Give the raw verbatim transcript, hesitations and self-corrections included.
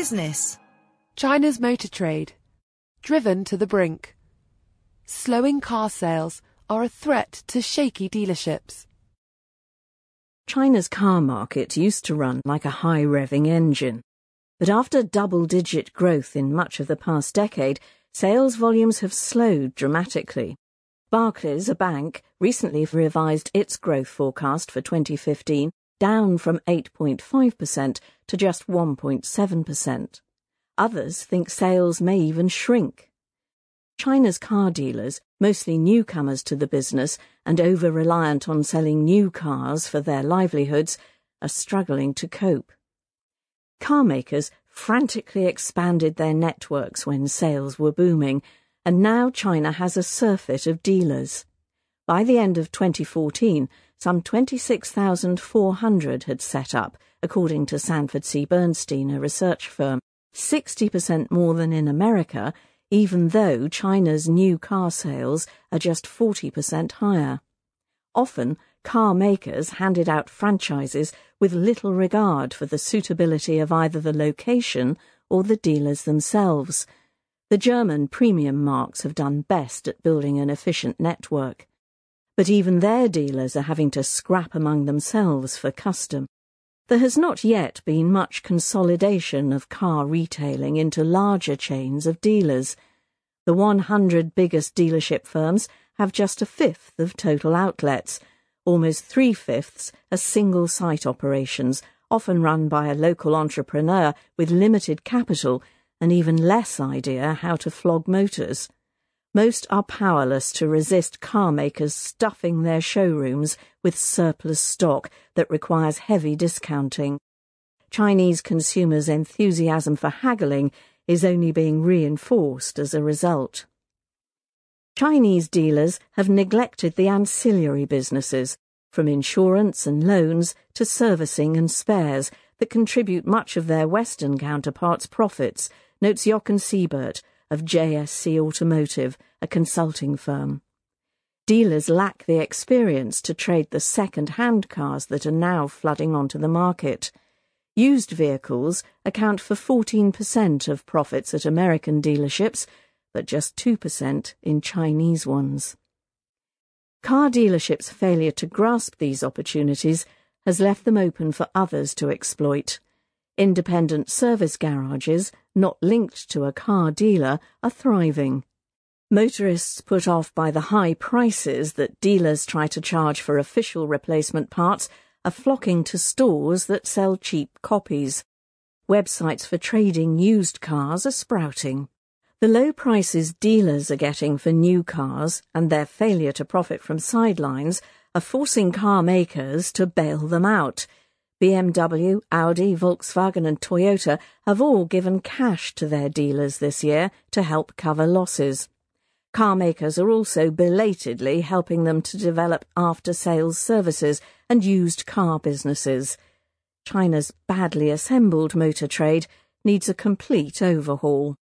business. China's motor trade, driven to the brink. Slowing car sales are a threat to shaky dealerships. China's car market used to run like a high-revving engine. But after double-digit growth in much of the past decade, sales volumes have slowed dramatically. Barclays, a bank, recently revised its growth forecast for twenty fifteen down from eight point five percent to just one point seven percent. Others think sales may even shrink. China's car dealers, mostly newcomers to the business and over-reliant on selling new cars for their livelihoods, are struggling to cope. Car makers frantically expanded their networks when sales were booming, and now China has a surfeit of dealers. By the end of twenty fourteen, some twenty-six thousand four hundred had set up, according to Sanford C. Bernstein, a research firm, sixty percent more than in America, even though China's new car sales are just forty percent higher. Often, car makers handed out franchises with little regard for the suitability of either the location or the dealers themselves. The German premium marques have done best at building an efficient network. But even their dealers are having to scrap among themselves for custom. There has not yet been much consolidation of car retailing into larger chains of dealers. The one hundred biggest dealership firms have just a fifth of total outlets. Almost three-fifths are single-site operations, often run by a local entrepreneur with limited capital and even less idea how to flog motors. Most are powerless to resist car makers stuffing their showrooms with surplus stock that requires heavy discounting. Chinese consumers' enthusiasm for haggling is only being reinforced as a result. Chinese dealers have neglected the ancillary businesses, from insurance and loans to servicing and spares, that contribute much of their Western counterparts' profits, notes Jochen Siebert of J S C Automotive, a consulting firm. Dealers lack the experience to trade the second-hand cars that are now flooding onto the market. Used vehicles account for fourteen percent of profits at American dealerships, but just two percent in Chinese ones. Car dealerships' failure to grasp these opportunities has left them open for others to exploit. Independent service garages, not linked to a car dealer, are thriving. Motorists put off by the high prices that dealers try to charge for official replacement parts are flocking to stores that sell cheap copies. Websites for trading used cars are sprouting. The low prices dealers are getting for new cars and their failure to profit from sidelines are forcing car makers to bail them out. B M W, Audi, Volkswagen and Toyota have all given cash to their dealers this year to help cover losses. Car makers are also belatedly helping them to develop after-sales services and used car businesses. China's badly assembled motor trade needs a complete overhaul.